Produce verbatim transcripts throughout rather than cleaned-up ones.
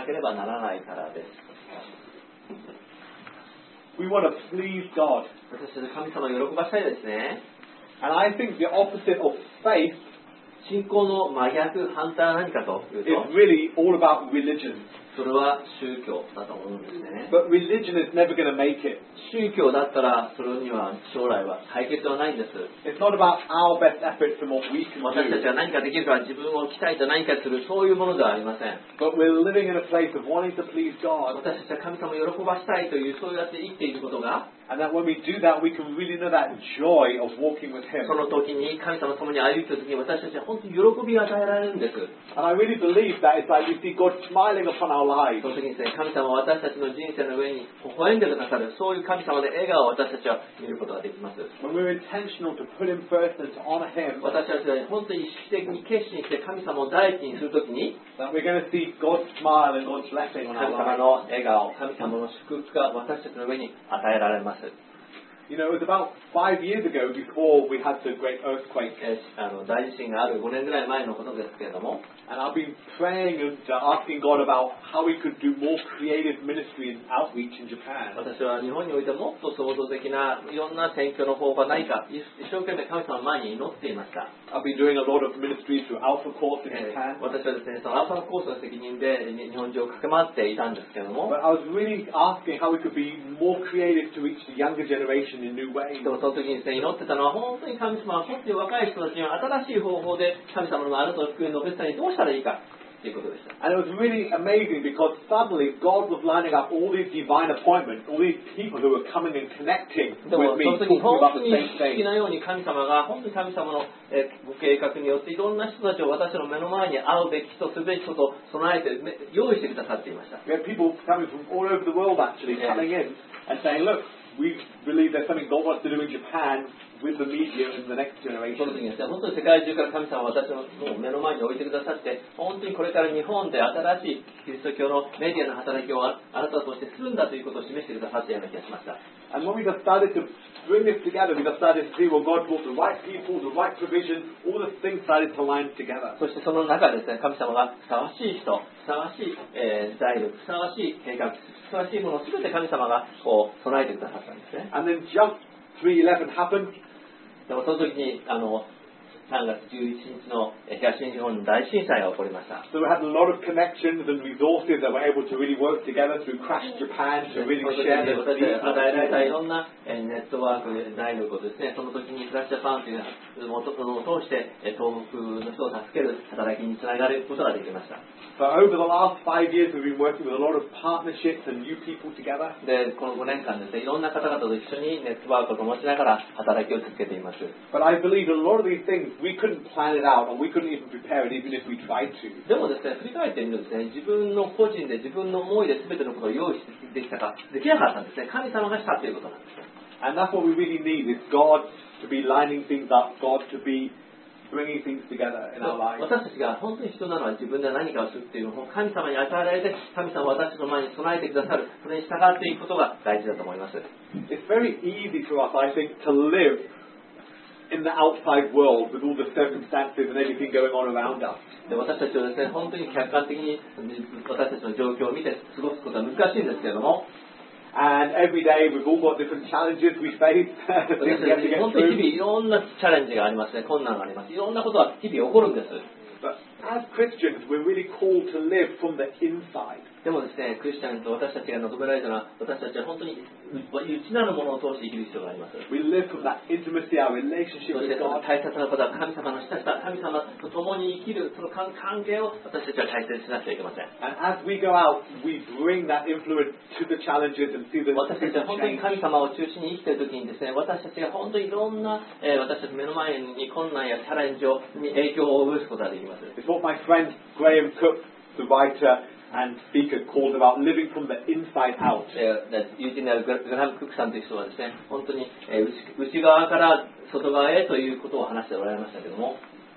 なければならないからです。 We want to please God. 私たち神様を喜ばしたいですね。 And I think the opposite of faith 信仰の真逆、反対は何かというと、 is really all about religion. それは宗教だと思うんですね。 But religion is never going to make it. 宗教だったらそれには将来は解決はないんです。 It's not about our best efforts and what we can 私たち do. が何かできるから自分を鍛えて何かする、そういうものではありません。 But we're living in a place of wanting to please God. 私たちは神様を喜ばしたいという、そうやって生きていることが、 And that when we do that, we can really know that joy of walking with Him. その時に神様と共に歩いている時に私たちは本当に喜びが与えられるんです。 And I really believe that it's like we see God smiling upon our そ lives. の時にですね、神様は私たちの人生の上に微笑んでくださる、そういう神様で笑顔を私たちは見ることができます。 When we're intentional to put Him first and to honor Him, 私たちは本当に意識的に決心して神様を第一にするときに、 that we're going to see God's smile and God's blessing on 神 our 様 lives. の笑顔、神様の祝福が私たちの上に与えられます。 You know, it was about five years ago before we had the great earthquake. えーあの大地震があるごねんぐらい前のことですけれども、 And I've been praying and uh, asking God about how we could do more creative ministry and outreach in Japan. 私は日本においてもっと創造的ないろんな選挙の方法がないか、一生懸命神様の前に祈っていました。 I've been doing a lot of ministry through Alpha Course in えー Japan. 私はですね、そのアルファコースの責任で日本中を駆け回っていたんですけれども、 But I was really asking how we could be more creative to reach the younger generation in new ways. でもその時にですね、祈ってたのは本当に神様は本当に若い人たちには新しい方法で神様のあなたの福音の述べ伝えにどうしたらいいかということでした。 And it was really amazing because suddenly God was lining up all these divine appointments, all these people who were coming and connecting でも with me, その時に talking 本 about 当 the に same 不思議 thing. なように神様が本当に神様のえご計画によっていろんな人たちを私の目の前に会うべき人、すべき人と備えてめ用意してくださっていました。 We had people coming from all over the world actually Yeah. coming in and saying, look, we believe there's something God wants to do in Japan with the media in the next その generation. 時にですね、本当に世界中から神様は私のもう目の前に置いてくださって、本当にこれから日本で新しいキリスト教のメディアの働きをああなたとしてするんだということを示してくださったような気がしました。 And when we just started to bring this together, we just started to see, well, God brought the right people, the right provision, all the things started to line together. そしてその中でですね、神様がふさわしい人、ふさわしい、えー財力、ふさわしい計画、ふさわしいものを全て神様がこう備えてくださったんですね。 And then just three eleven happened. でもその時にあのさんがつじゅういちにちのえー東日本大震災が起こりました。 So we had a lot of connections and resources that were able to really work together through Crash Japan to really その時 share に the 私 speed. が与えられたいろんなえーネットワーク、財力をですね、その時にクラッシュジャパンというものを通してえー東北の人を助ける働きにつながることができました。 So over the last five years, we've been working with a lot of partnerships and new people together. で、このごねんかんですね、いろんな方々と一緒にネットワークを持ちながら働きを続けています。 But I believe a lot of these things, we couldn't plan it out and we couldn't even prepare it even if we tried to. でもですね、振り返ってみるとですね、自分の個人で自分の思いで全てのことを用意できたか、できなかったんですね。神様がしたということなんですね。 And that's what we really need, is God to be lining things up, God to be bringing things together in our lives. 私たちが本当に必要なのは自分で何かをするっていうのを神様に与えられて、神様は私たちの前に備えてくださる、それに従っていくことが大事だと思います。 It's very easy for us, I think, to live in the outside world with all the circumstances and everything going on around us. で私たちはですね、本当に客観的に私たちの状況を見て過ごすことは難しいんですけれども、 And every day we've all got different challenges we face, things 私 we have た to ち get 本当に through. 日々いろんなチャレンジがありますね、困難があります。いろんなことが日々起こるんです。 But as Christians, we're really called to live from the inside. でもですね、クリスチャンと私たちが求められたのは、私たちは本当に内なるものを通して生きる必要があります。 We live from that intimacy, our relationship そして with その God. 大切なことは神様の親しさ、神様と共に生きるその関係を私たちは大切にしなくちゃいけません。 And as we go out, we bring that influence to the challenges and see the 私たちは本当に change. 神様を中心に生きている時にですね、私たちが本当にいろんな、えー、私たち目の前に困難やチャレンジをに影響を及ぼすことができます。 It's what my friend Graham Cook, the writer and speaker, called about living from the inside out. えー、友人であるグラハム・クックさんという人はですね、本当に、えー、内, 内側から外側へということを話しておられましたけども、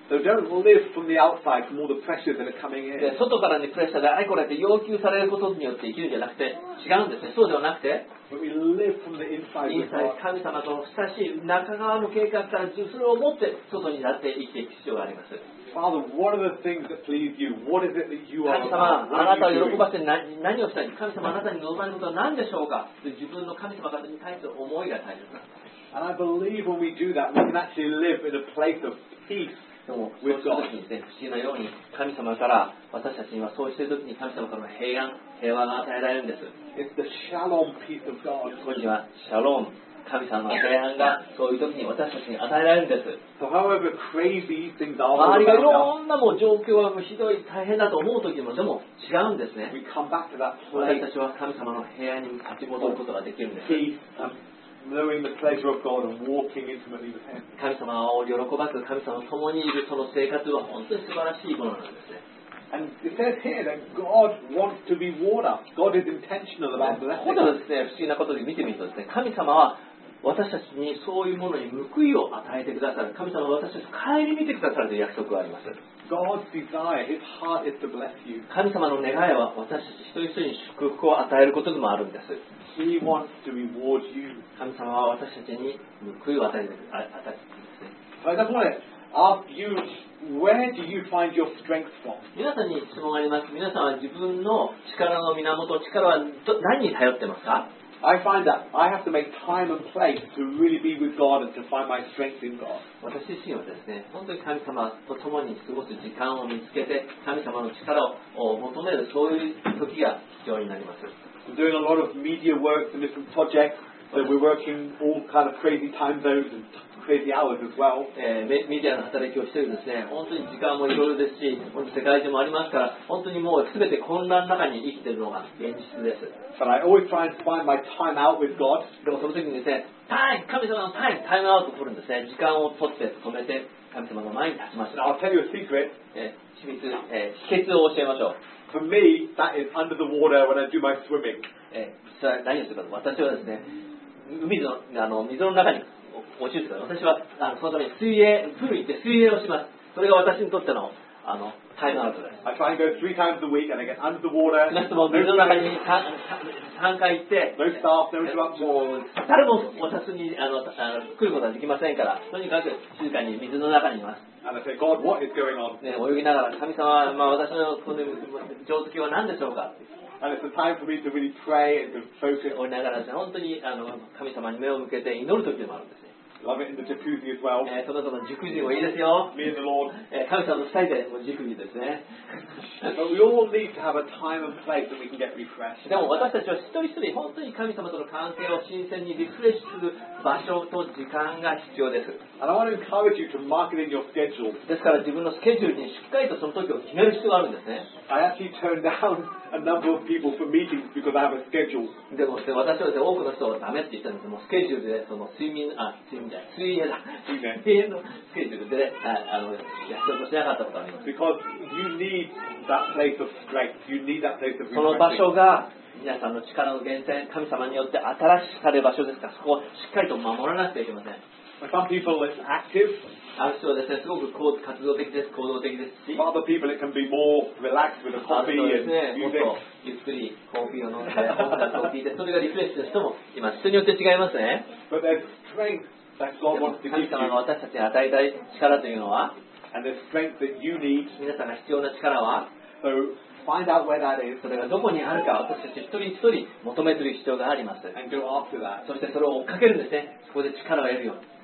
So don't live from the outside, from all the pressures that are coming in. で外からにプレッシャーであいこれって要求されることによって生きるんじゃなくて違うんですね。そうではなくて But we live from the inside イン with サイ God. 神様との親しい中側の計画からそれを持って外になって生きていく必要があります。 Father, what are the things that please you? What is it that you are 神様 about? あな What た are を you 喜 doing? ばせて何何をしたい神様あなたに望まれることは何でしょうかという自分の神様方に対する思いが大切なんです。 And I believe when we do that, we can actually live in a place of peace でもそうした時にですね、不思議なように神様から私たちにはそうしている時に神様からの平安、平和が与えられるんです。 It's the shalom peace of God. そこにはシャローン、神様の平安がそういう時に私たちに与えられるんです。 So however crazy things are 周りがい around ろんなもう状況はもうひどい大変だと思う時もでも違うんです us, ね。 we come back to that 私 place たちは神様の平安に立ち戻ることができるんです。 peace and knowing the pleasure of God and walking intimately with Him. 神様を喜ばす神様と共にいるその生活は本当に素晴らしいものなんですね。 And it says here that God wants to reward us. God is intentional about こ blessing こでは us. ですね、不思議なことで見てみるとですね、神様は私たちにそういうものに報いを与えてくださる。神様は私たちを顧みてくださるという約束があります。 God's desire, His heart is to bless you. 神様の願いは私たち一人一人に祝福を与えることでもあるんです。 He wants to reward you. 神様は私たちに報いを与えてくださるんですね。 So I just want to ask you, where do you find your strength from? 皆さんに質問があります。皆さんは自分の力の源、力はど何に頼ってますか？ I find that I have to make time and place to really be with God and to find my strength in God. 私自身はですね、本当に神様と共に過ごす時間を見つけて、神様の力を求めるそういう時が必要になります。 I'm doing a lot of media work and different projects, so we're working all kind of crazy time zones and crazy hours as well. えー、メメディアの働きをしているですね、本当に時間もいろいろですし、本当に世界中もありますから、本当にもう全て混乱の中に生きているのが現実です。 But I always try and find my time out with God. でもその時にですね、タイム、神様のタイム、タイムアウトを取るんですね。時間を取って止めて神様の前に立ちまし And ょう。 I'll tell you a secret. えー、秘密、えー、秘訣を教えましょう。 For me, that is under the water when I do my swimming. えー、実は何をするかと、私はですね、海のあの水の中に落ちるというか、私はあのそのために水泳、プールに行って水泳をします。それが私にとってのあのタイムアウトです。 I try and go three times a week and I get under the water. 少なくとも水の中にさんかい行って、 No staff, no interruption. もう誰も私にあのあの来ることはできませんから、とにかく静かに水の中にいます。 And I say, God, what is going on? ね、泳ぎながら神様は、まあ、私のこの上手は何でしょうか。 And it's a time for me to really pray and to focus. おりながらですね、本当にあの神様に目を向けて祈る時でもあるんですね。 Love it in the jacuzzi as well. えー、その後の熟睡もいいですよ。 Me and the Lord. えー、神様の二人でもう熟睡ですね。 But we all need to have a time and place that we can get refreshed. でも私たちは一人一人本当に神様との関係を新鮮にリフレッシュする場所と時間が必要です。 And I want to encourage you to mark it in your schedule. ですから自分のスケジュールにしっかりとその時を決める必要があるんですね。 I actually turned down a number of people for meetings because I have a schedule. でもですね、私はですね、多くの人はダメって言ったんですけども、スケジュールでその睡眠、あ、睡眠じゃない、水泳だ。 いいね。 水泳のスケジュールで、ね、ああの、約束しなかったことがあります。 Because you need that place of strength. You need that place of その場 refreshing. 所が皆さんの力の源泉、神様によって新しくされる場所ですから、そこをしっかりと守らなくてはいけません。 For some people it's active. ある人はですね、すごくこう活動的です、行動的ですし、 For other people it can be more relaxed with a ある coffee 人はです and ね、もっ music. とゆっくりコーヒーを飲んで、音楽を聴いて、それがリフレッシュの人もいます。人によって違いますね。 But there's strength that で God も wants to 神 give 様が you. 私たちに与えたい力というのは、 And there's strength that you need. 皆さんが必要な力は、 So find out where that is それがどこにあるか、私たち一人一人求めている必要があります。 and go after that. そしてそれを追っかけるんですね。そこで力を得るように。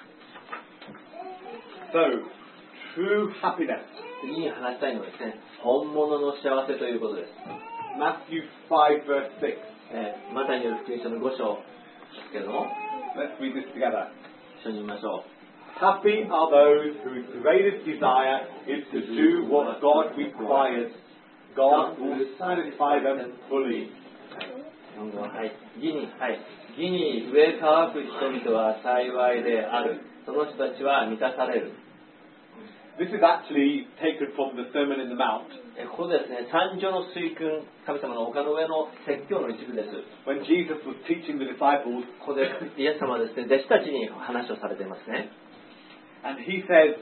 So, true happiness. 次に話したいのはですね、本物の幸せということです。 Matthew five verse six. えー、マタイによる福音書のご章ですけれども、 Let's read this together. 一緒に見ましょう。 Happy are those whose greatest desire is to do what God requires. God will satisfy them fully. 日本語は、はい。義に、はい。義に植え乾く人々は幸いである。その人たちは満たされる。 This is actually taken from the Sermon in the Mount. えここでですね、山上の水訓、神様の丘の上の説教の一部です。 When Jesus was teaching the disciples, ここでイエス様はですね、弟子たちに話をされていますね。 and he said,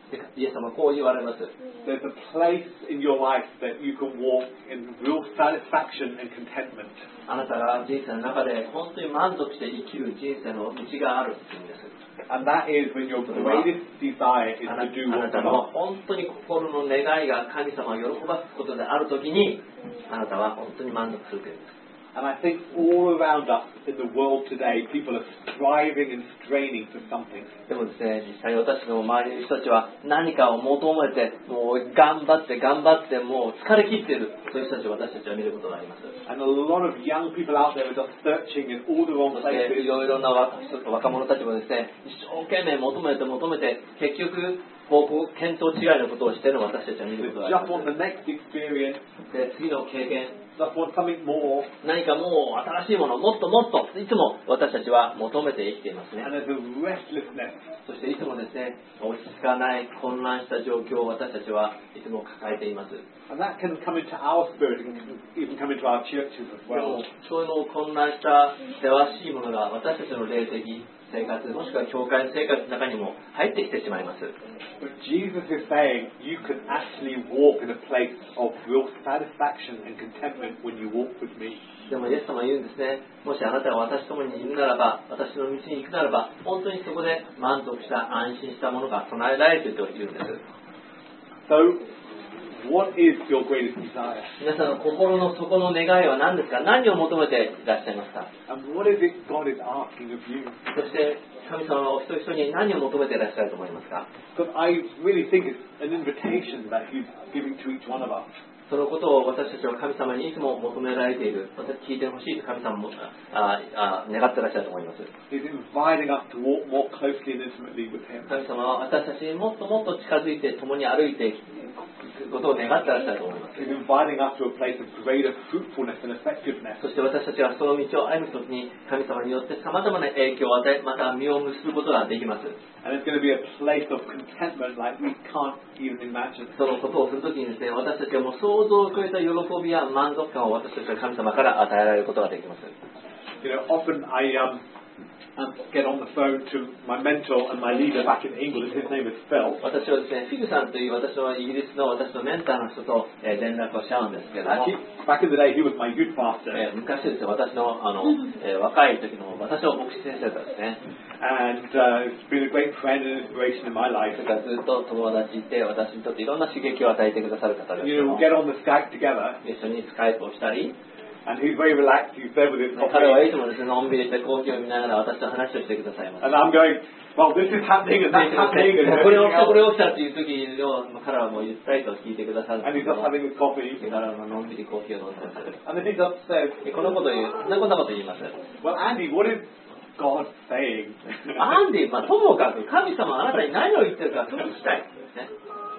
でイエス様はこう言われます。 There's a place in your life that you can walk in real satisfaction and contentment. あなたが人生の中で本当に満足して生きる人生の道があるっていうんです。 And that is when your greatest desire is あな to do あな what た God の wants. 本当に心の願いが神様を喜ばすことであるときに、あなたは本当に満足するというんです。 And I think all around us in the world today, people are striving and straining for something. でもですね、実際私の周りの人たちは何かを求めて、もう頑張って頑張ってもう疲れ切っている、そういう人たちを私たちは見ることがあります。 And a lot of young people out there are just searching in all the wrong そしてい places. ろいろな若若者たちもですね、一生懸命求めて求めて、結局方向見当違いのことをしているのを私たちは見ることがあ They りま just want the next experience, す。で、次の経験、 just want something more. 何かもう新しいもの、もっともっといつも私たちは求めて生きていますね。 And there's a restlessness. そしていつもですね、落ち着かない混乱した状況を私たちはいつも抱えています。 And that can come into our spirit, it can even come into our churches as で well. もそういうのを混乱した険しいものが私たちの霊的生活、もしくは教会の生活の中にも入ってきてしまいます。 But Jesus is saying you can actually walk in a place of real satisfaction and contentment when you walk with me. でもイエス様は言うんですね、もしあなたが私と共にいるならば、私の道に行くならば、本当にそこで満足した安心したものが備えられていると言うんです。 So, what is your greatest desire? 皆さんの心の底の願いは何ですか？何を求めていらっしゃいますか？ And what is it God is asking of you? そして神様はお一人一人に何を求めていらっしゃると思いますか？ Because I really think it's an invitation that He's giving to each one of us. そのことを私たちは神様にいつも求められている、私聞いてほしいと神様もああ願ってらっしゃると思います。 He's inviting us to walk more closely and intimately with Him. 神様は私たちにもっともっと近づいて共に歩いていくことを願ってらっしゃると思います。 He's inviting us to a place of greater fruitfulness and effectiveness. そして私たちはその道を歩むときに神様によってさまざまな影響を与え、また実を結ぶことができます。 And it's going to be a place of contentment like we can't even imagine. そのことをするときにですね、私たちはもう想像を超えた喜びや満足感を私たちは神様から与えられることができます。 You know, often I um, um, get on the phone to my mentor and my leader back in England. His name is Phil. 私はですね、フィグさんという私のイギリスの私のメンターの人と、えー連絡をしちゃうんですけれども、 Actually, back in the day, he was my youth pastor. えー昔ですね、私のあの、えー若い時の私の牧師先生だったんですね。 And uh, he's been a great friend and inspiration in my そ life. れからずっと友達いて、私にとっていろんな刺激を与えてくださる方ですけ You ど know, も we'll get on the Skype together, 一緒にスカイプをしたり、 and he's very relaxed. He's there with his 彼はい coffee. つもですね、のんびりしてコーヒーを見ながら私と話をしてくださいます。 And I'm going, well, this is happening and that's happening. And これを everything 起きたこれ else. を起きたっていう時を彼はもうゆったりと聞いてくださるん And です he's け just ども、 having his coffee. 彼はのんびりコーヒーを飲んでます。 And then he just says, でこのことを言う、こんなこんなこと言います。 well, Andy, what is God saying? アンディ、まあ、ともかく神様はあなたに何を言ってるかちょっと聞きたいですね。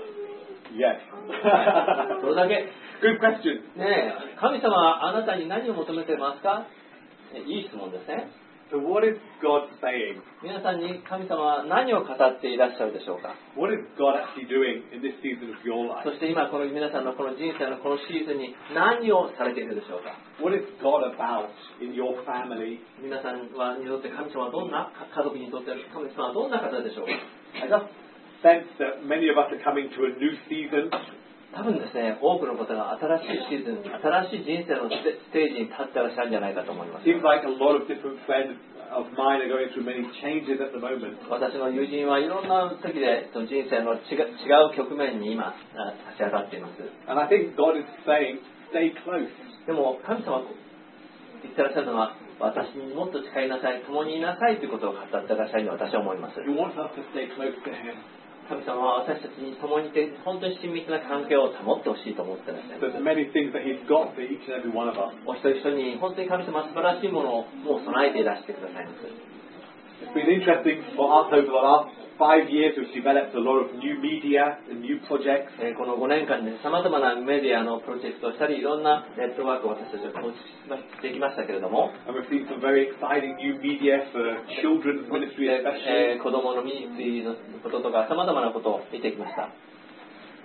Yes. それだけ。 Good question. ねえ、神様はあなたに何を求めてますか？ねいい質問ですね。 So what is God saying? 皆さんに神様は何を語っていらっしゃるでしょうか？ What is God actually doing in this season of your life? そして今この皆さんのこの人生のこのシーズンに何をされているでしょうか？ What is God about in your family? 皆さんはにとって神様はどんな、家族にとって神様はどんな方でしょうか？ I just sense that many of us are coming to a new season. 多分ですね、多くの方が新しいシーズン、新しい人生のステステージに立ってらっしゃるんじゃないかと思います。 Seems like a lot of different friends of mine are going through many changes at the moment. 私の友人はいろんな時でその人生の違う違う局面に今立ち上がっています。 And I think God is saying, stay close. でも神様は言ってらっしゃるのは、私にもっと近いなさい、共にいなさいということを語ってらっしゃるように私は思います。 He wants us to stay close to Him. 神様は私たちに共にいて本当に親密な関係を保ってほしいと思ってらっしゃいます。 There's many things that He's got for each and every one of us. お一人一人に本当に神様は素晴らしいものをもう備えていらしてくださいます。 It's been interesting for us over the last five years. We've developed a lot of new media and new projects. えーこのごねんかんでさまざまなメディアのプロジェクトをしたり、いろんなネットワークを私たちは構築してきましたけれども、 And we've seen some very exciting new media for children's ministry え especially. ー子供のミニストリーのこととかさまざまなことを見てきました。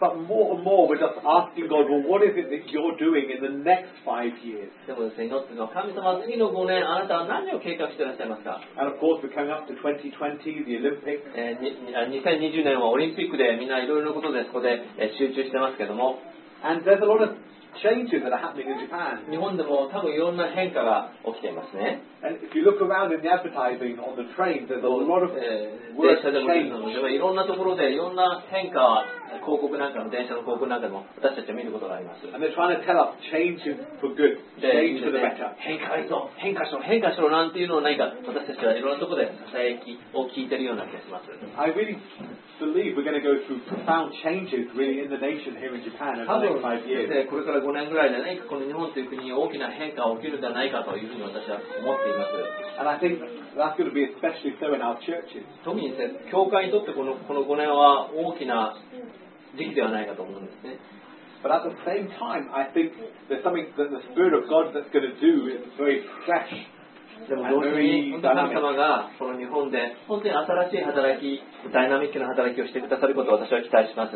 but more and more we're just asking God, well, what is it that you're doing in the next five years? でもですね、祈ってるのは神様は次のごねんあなたは何を計画していらっしゃいますか。 And of course, we're coming up to twenty twenty, the Olympics. えーにあにせんにじゅうねんはオリンピックでみんないろいろなことでそこで、えー集中してますけども、 And there's a lot of changes that are happening in Japan. 日本でも多分いろんな変化が起きていますね。 And if you look around in the advertising on the trains, there's a lot of えー words 電車でも change. いろんなところでいろんな変化、広告なんかの電車の広告なんかでも私たちは見ることがあります。 And they're trying to tell us change is for good, で change for the better. 変化がいいぞ、変化しろ、変化しろなんていうのを何か私たちはいろんなところでささやきを聞いてるような気がします。 I really believe we're going to go through profound changes really in the nation here in Japan over 多 the 分 next five で years. これからごねんぐらいで何かこの日本という国に大きな変化が起きるんではないかというふうに私は思っています。 And I think that's going to be especially so in our churches. 特にですね、教会にとってこのこのごねんは大きな時期ではないかと思うんですね。 But at the same time, I think there's something that the Spirit of God that's going to do is very fresh. でも同時に本当に神様がこの日本で本当に新しい働き、ダイナミックな働きをしてくださることを私は期待します。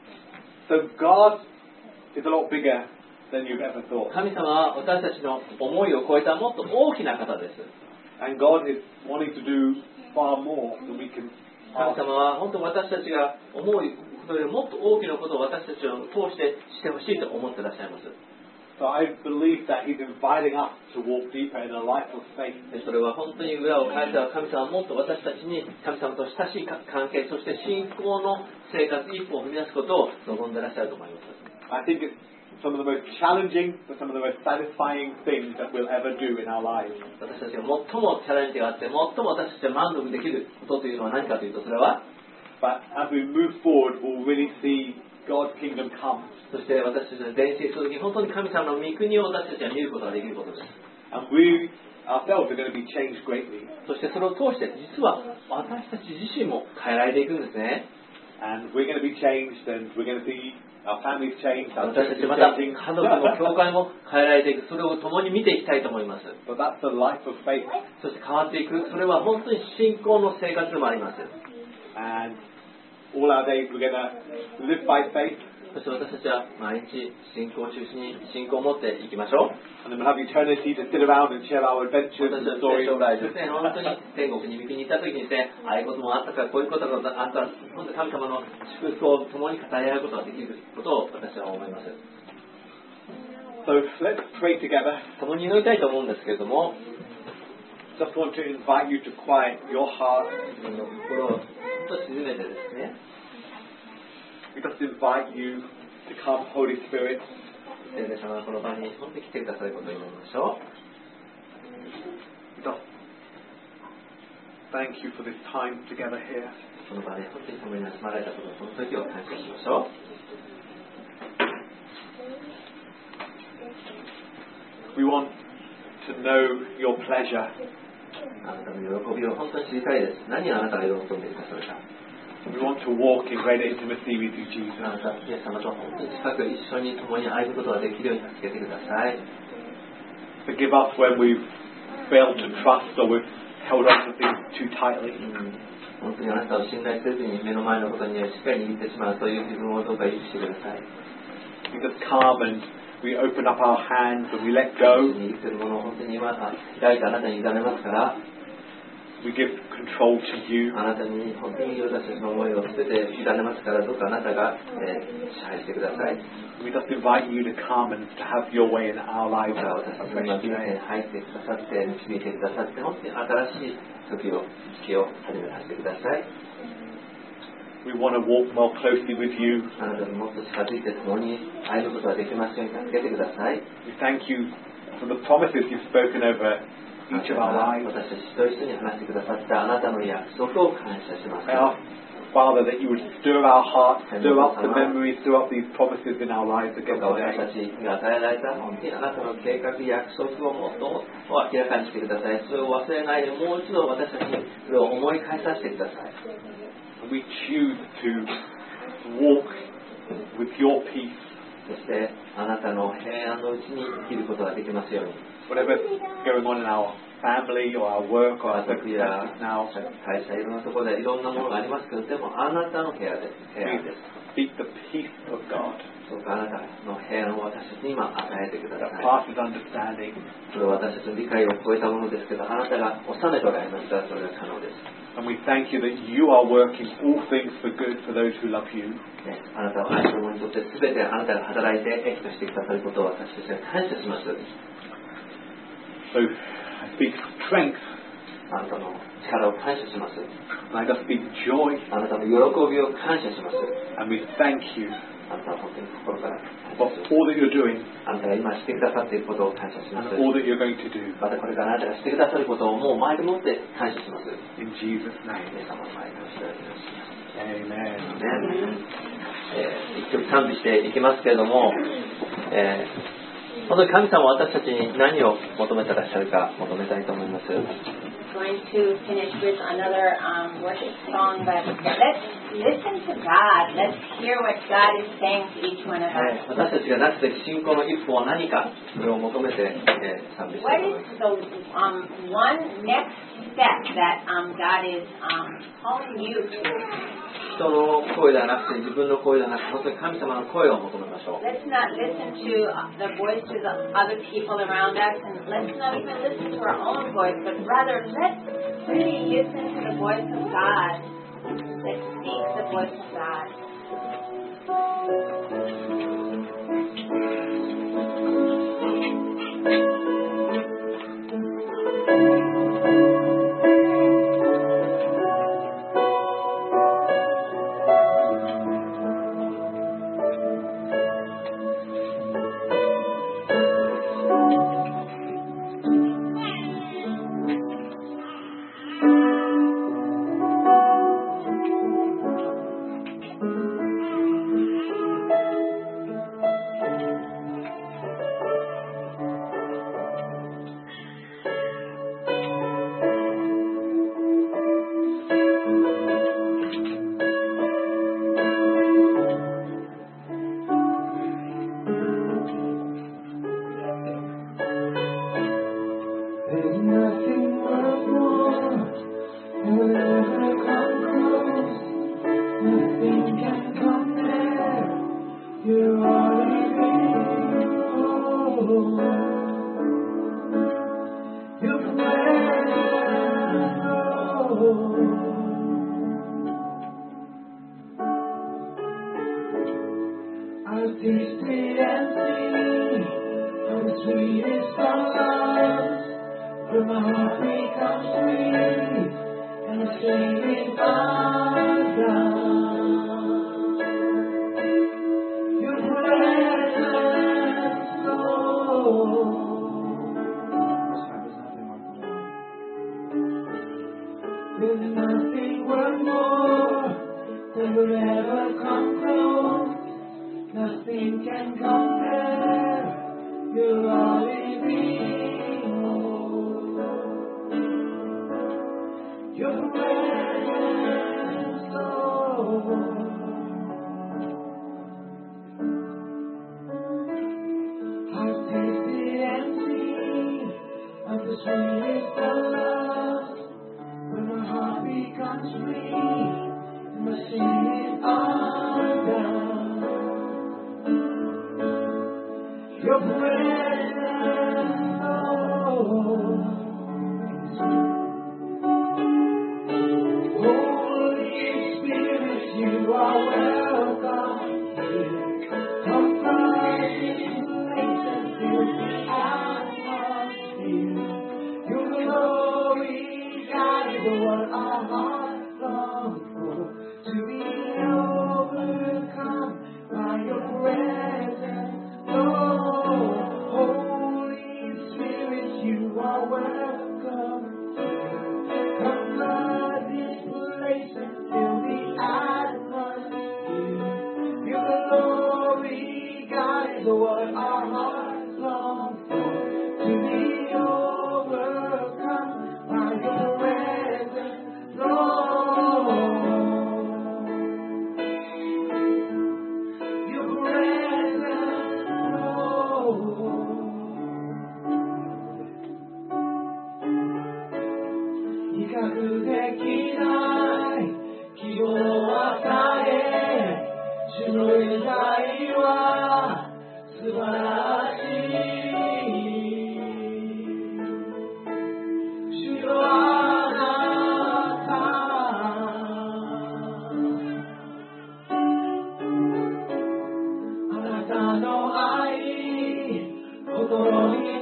So God is a lot bigger than you've ever thought. 神様は私たちの思いを超えたもっと大きな方です。 And God is wanting to do far more than we can 神 ask. 様は本当私たちが思うことよりもっと大きなことを私たちを通してしてほしいと思っていらっしゃいます。 So I believe that He's inviting us to walk deeper in a life of faith. でそれは本当に裏を返せば神様はもっと私たちに神様と親しい関係、そして信仰の生活一歩を踏み出すことを望んでいらっしゃると思います。 I think it's some of the most challenging, but some of the most satisfying things that we'll ever do in our lives. 私たちが最もチャレンジがあって最も私たちが満足できることというのは何かというと、それは But as we move forward, we'll really see God's kingdom come. そして私たちの伝承する時に本当に神様の御国を私たちは見ることができることです。 And we ourselves are going to be changed greatly. そしてそれを通して実は私たち自身も変えられていくんですね。 And we're going to be changed, and we're going to see our families changed, our 私た churches ちまた家 changing. 族も教会も変えられていく、それを共に見ていきたいと思います。 But that's the life of faith. そして変わっていく、それは本当に信仰の生活でもあります。 And all our days we're going to live by faith. そして私たちは毎日信仰を中心に信仰を持っていきましょう。 And then we'll have eternity to sit around and share our adventures 私 and たち stories. の将来ですね、本当に天国に御国に行った時にですね、ああいうこともあったから、こういうことがあったら、本当に神様の祝福を共に語り合うことができることを私は思います。 So let's pray together. 共に祈りたいと思うんですけれども、 Just want to invite you to quiet your heart. 心を本当に静めてですね、 We just invite you to come, Holy Spirit. 聖霊様がこの場に本当に来てくださることを祈りましょう。 We just thank you for this time together here. この場で本当に共に集まられたことを、この時を感謝しましょう。 We want to know your pleasure. あなたの喜びを本当に知りたいです。何をあなたが喜んでくださるか。 We want to walk in greater intimacy with you, Jesus. あなた、イエス様と本当に近く一緒に共に歩むことができるように助けてください。 Forgive us when we've failed to trust or we've held on to things too tightly. 本当にあなたを信頼せずに目の前のことにしっかり握ってしまうという自分をどうか許してください。 We just come and we open up our hands and we let go. 握っているものを本当に今開いてあなたに委ねますから、 We give control to you. あなたに本当に私たちの思いを全て委ねますから、どうかあなたが、えー、支配してください。 We just invite you to come and to have your way in our lives. 私たちの今人生に入ってくださって、導いてくださって、本当に新しい時を、月を始めさせてください。 We want to walk more closely with you. あなたにもっと近づいて共に歩むことができますように助けてください。 We thank you for the promises you've spoken over each of our lives. 私たち一人一人に話してくださったあなたの約束を感謝します。 I ask, Father, that you would stir our hearts, stir up the memories, stir up these promises in our lives どう again か私た today. ちが与えられた本当にあなたの計画、約束をもっともっと明らかにしてください。それを忘れないでもう一度私たちにそれを思い返させてください。 We choose to walk with your peace. そしてあなたの平安のうちに生きることができますように。 Whatever's going on in our family or our work or our 家族や circumstances now, 会社いろんなところでいろんなものがありますけど、でもあなたの部屋です。部屋です。 speak the peace of God そうかあなたの平安を私たちに今与えてくださ that い。 passes understanding. それは私たちの理解を超えたものですけど、あなたが収めておられますからそれが可能です。 And we thank you that you are working all things for good for those who love you. ね、あなたを愛する者にとって全てあなたが働いて益としてくださることを私たちは感謝します。 So I speak strength. あなたの力を感謝します。 And I just speak joy. あなたの喜びを感謝します。 And we thank you あなたは本当に心から感 for 謝します。 all that you're doing あなたが今してくださっていることを感謝します。 and all that you're going to do. またこれからあなたがしてくださることをもう前でもって感謝します。 In Jesus' name. 皆様の前からしております。 Amen. ね、えー、一曲賛美していきますけれども、えー、本当に神様は私たちに何を求めてらっしゃるか求めたいと思います。 Going to finish with another um, worship song, but let's listen to God. Let's hear what God is saying to each one of us. 私たちがなすべき信仰の一歩は何か、それを求めて、えー、賛美してい What きま is the um, one next step that um, God is um, calling you to? す。人の声ではなくて自分の声ではなくて本当に神様の声を求めましょう。 Let's not listen to uh, the voices of other people around us, and let's not even listen to our own voice, but rather let's really listen to the voice of God. Let's seek the voice of God.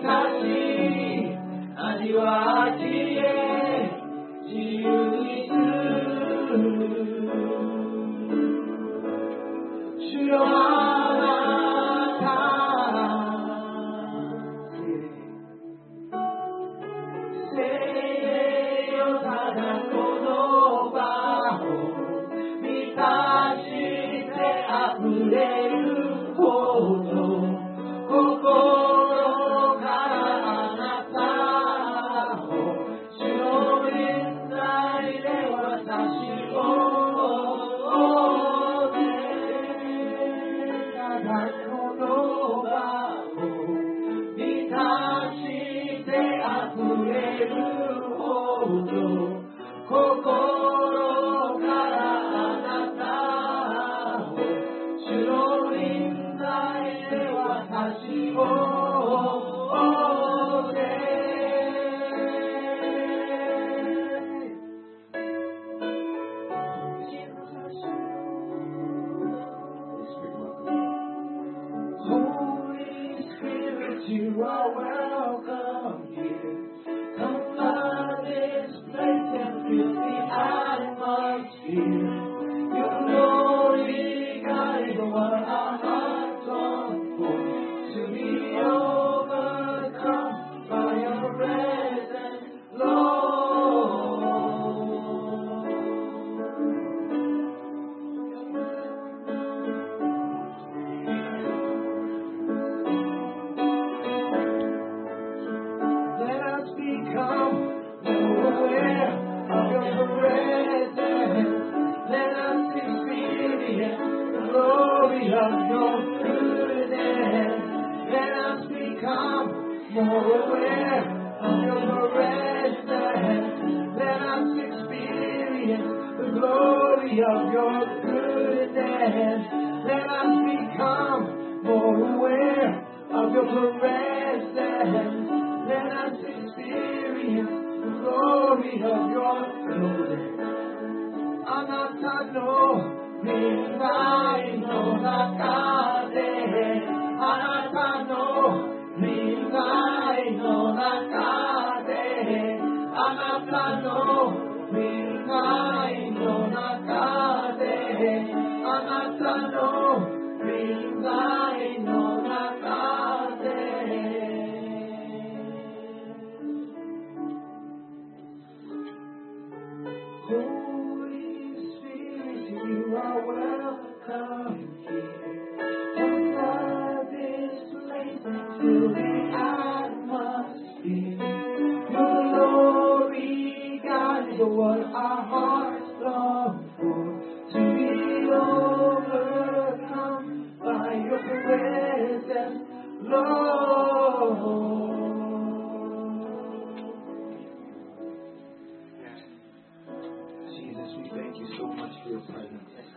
しい味わいへ自由にする主よあなた聖よただこの場を満たして溢れるほど心からあなたを主の臨在で私をただこの場を満たして溢れるほど心からあなたを主の臨在で私をYou are welcome here. Come flood this place and fill the atmosphere. Your glory, God, is what our hearts long for. To be overcome by your presence, Lord. Of your goodness, let us become more aware of your presence. Let us experience the glory of your goodness. Let us become more aware of your presence. Let us experience the glory of your goodness. Anata臨在の中であなたの臨在の中であなたの臨在の中であなたの臨在の中でYou are welcome here. Come flood this place and fill the atmosphere. Your glory, God, is what our hearts long for. To be overcome by your presence, Lord. Jesus, we thank you so much for your presence.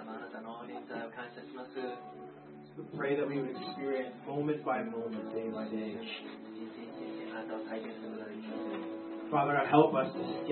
We pray that we would experience moment by moment, day by day. Father, help us to